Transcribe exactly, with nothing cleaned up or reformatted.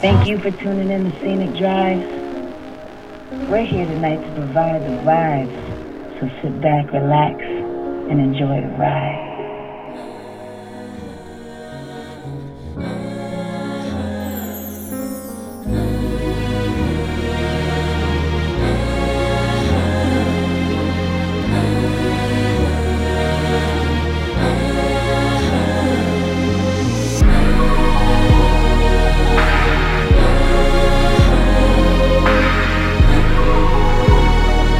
Thank you for tuning in to Scenic Drives. We're here tonight to provide the vibes. So sit back, relax, and enjoy the ride.